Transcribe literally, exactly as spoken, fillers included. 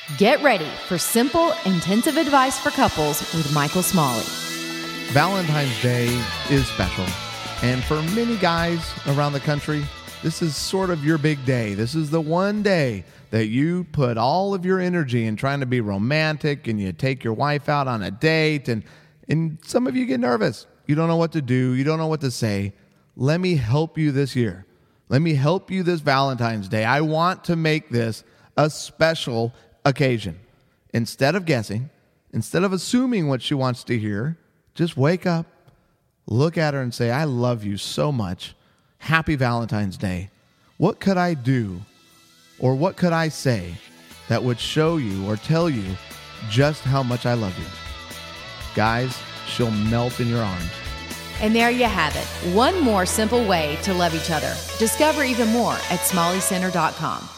Get ready for simple, intensive advice for couples with Michael Smalley. Valentine's Day is special, and for many guys around the country, this is sort of your big day. This is the one day that you put all of your energy in trying to be romantic, and you take your wife out on a date, and, and some of you get nervous. You don't know what to do. You don't know what to say. Let me help you this year. Let me help you this Valentine's Day. I want to make this a special occasion. Instead of guessing, instead of assuming what she wants to hear, just wake up, look at her and say, I love you so much. Happy Valentine's Day. What could I do or what could I say that would show you or tell you just how much I love you? Guys, she'll melt in your arms. And there you have it. One more simple way to love each other. Discover even more at smalley center dot com.